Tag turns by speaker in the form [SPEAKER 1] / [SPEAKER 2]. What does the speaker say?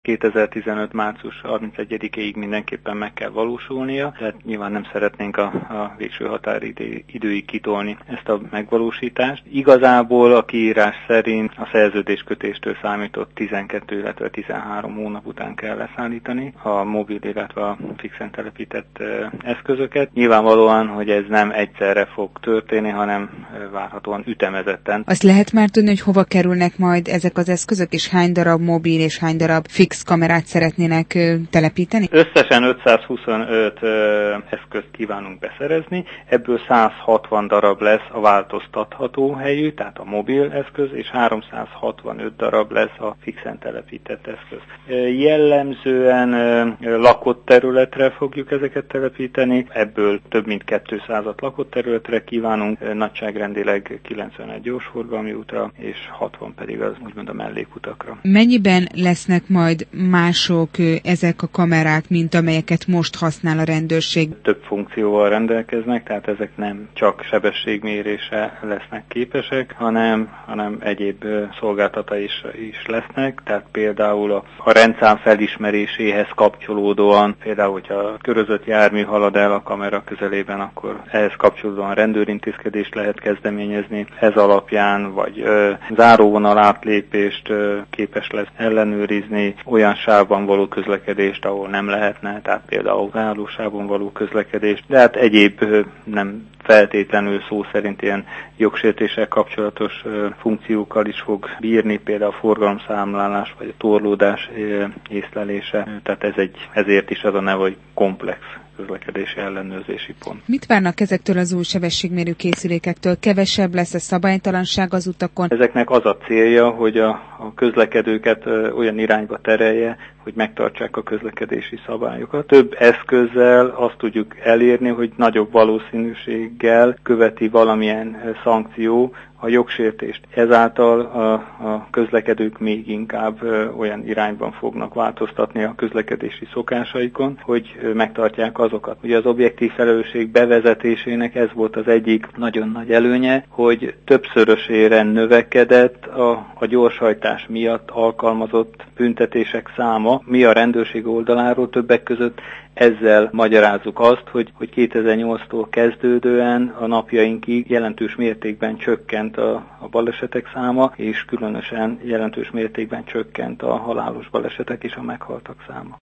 [SPEAKER 1] 2015. március 31-ig mindenképpen meg kell valósulnia, tehát nyilván nem szeretnénk a végső határidőig kitolni ezt a megvalósítást. Igazából a kiírás szerint a szerződéskötéstől számított 12, illetve 13 hónap után kell leszállítani a mobil, illetve a fixen telepített eszközöket. Nyilvánvalóan, hogy ez nem egyszerre fog történni, hanem várhatóan ütemezetten.
[SPEAKER 2] Azt lehet már tudni, hogy hova kerülnek majd ezek az eszközök, és hány darab mobil és hány darab fix kamerát szeretnének telepíteni?
[SPEAKER 1] Összesen 525 eszközt kívánunk beszerezni, ebből 160 darab lesz a változtatható helyű, tehát a mobil eszköz, és 365 darab lesz a fixen telepített eszköz. Jellemzően lakott területre fogjuk ezeket telepíteni, ebből több mint 200-at lakott területre kívánunk, nagyságrendileg 91 gyorsforgalmi útra, és 60 pedig az úgymond a mellékutakra.
[SPEAKER 2] Mennyiben lesznek majd mások ezek a kamerák, mint amelyeket most használ a rendőrség?
[SPEAKER 1] Több funkcióval rendelkeznek, tehát ezek nem csak sebességmérésre lesznek képesek, hanem egyéb szolgáltatai is lesznek, tehát például a rendszám felismeréséhez kapcsolódóan, például, hogyha körözött jármű halad el a kamera közelében, akkor ehhez kapcsolódóan rendőrintézkedést lehet kezdeményezni, ez alapján, vagy záróvonal átlépést képes lesz ellenőrizni, olyan sávban való közlekedést, ahol nem lehetne, tehát például zárósávon való közlekedést, de hát egyéb nem feltétlenül szó szerint ilyen jogsértéssel kapcsolatos funkciókkal is fog bírni, például a forgalomszámlálás vagy a torlódás észlelése, tehát ezért is az a neve, hogy komplex közlekedési ellenőrzési pont.
[SPEAKER 2] Mit várnak ezektől az új sebességmérő készülékektől? Kevesebb lesz a szabálytalanság az utakon?
[SPEAKER 1] Ezeknek az a célja, hogy a közlekedőket olyan irányba terelje, hogy megtartsák a közlekedési szabályokat. Több eszközzel azt tudjuk elérni, hogy nagyobb valószínűséggel követi valamilyen szankció a jogsértést. Ezáltal a közlekedők még inkább olyan irányban fognak változtatni a közlekedési szokásaikon, hogy megtartják azokat. Ugye az objektív felelősség bevezetésének ez volt az egyik nagyon nagy előnye, hogy többszörösére növekedett a gyorshajtás miatt alkalmazott büntetések száma. Mi a rendőrség oldaláról többek között ezzel magyarázzuk azt, hogy 2008-tól kezdődően a napjainkig jelentős mértékben csökkent a balesetek száma, és különösen jelentős mértékben csökkent a halálos balesetek és a meghaltak száma.